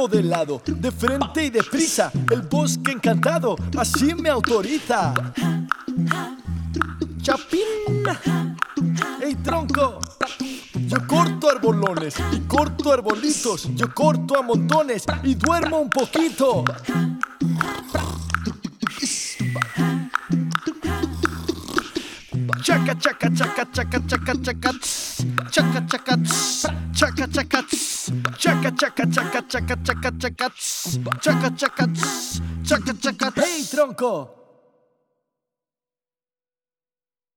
Camino de lado, de frente y deprisa, el bosque encantado así me autoriza. Chapín, ey tronco, yo corto arbolones y corto arbolitos, yo corto a montones y duermo un poquito. Chaca chaca chaca chaca chaca chaca chaca chaca chaca chaca chaca chaca chaca chaca chaca chaca chaca chaca chaca chaca. Hey tronco.